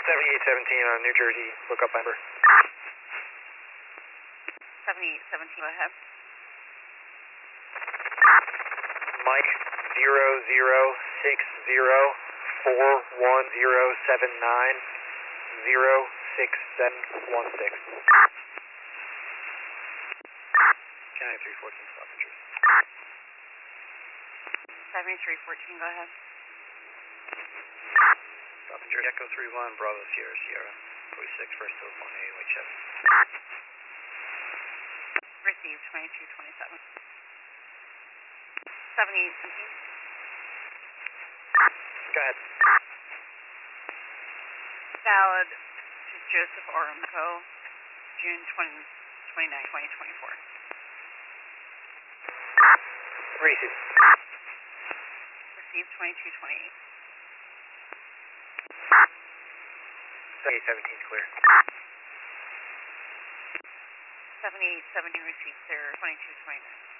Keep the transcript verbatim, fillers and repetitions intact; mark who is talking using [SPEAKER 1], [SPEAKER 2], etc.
[SPEAKER 1] seventy-eight seventeen on New Jersey, look up member.
[SPEAKER 2] seventy-eight seventeen, go ahead.
[SPEAKER 1] Mike zero zero six zero four one zero seven nine zero six seven one six. County three fourteen, stop interest.
[SPEAKER 2] seventy-three fourteen, go ahead.
[SPEAKER 1] Stop interest. Echo three one, Bravo Sierra Sierra, forty-six, first to one eight, Whitechapel.
[SPEAKER 2] Received twenty-two twenty-seven. seventy-eight seventeen.
[SPEAKER 1] Go ahead.
[SPEAKER 2] Valid to Joseph Orumco, June twentieth, twenty-ninth, twenty twenty-four.
[SPEAKER 1] Received.
[SPEAKER 2] Received twenty-two twenty-eight.
[SPEAKER 1] seventy-eight seventeen, clear.
[SPEAKER 2] seventy-eight seventeen received, sir, twenty-two twenty-nine.